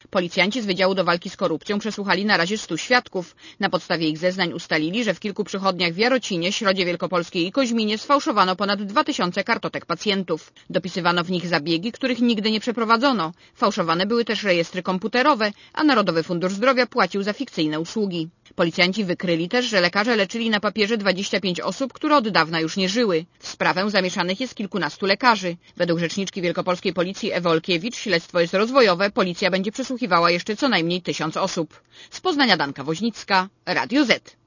Policjanci z Wydziału do Walki z Korupcją przesłuchali na razie 100 świadków. Na podstawie ich zeznań ustalili, że w kilku przychodniach w Jarocinie, Środzie Wielkopolskiej i Koźminie sfałszowano ponad 2000 kartotek pacjentów. Dopisywano w nich zabiegi, których nigdy nie przeprowadzono. Fałszowane były też rejestry komputerowe, a Narodowy Fundusz Zdrowia płacił za fikcyjne usługi. Policjanci wykryli też, że lekarze leczyli na papierze 25 osób, które od dawna już nie żyły. W sprawę zamieszanych jest kilkunastu lekarzy. Według rzeczniczki wielkopolskiej policji Ewy Olkiewicz śledztwo jest rozwojowe, policja będzie przesłuchiwała jeszcze co najmniej 1000 osób. Z Poznania Danka Woźnicka, Radio Z.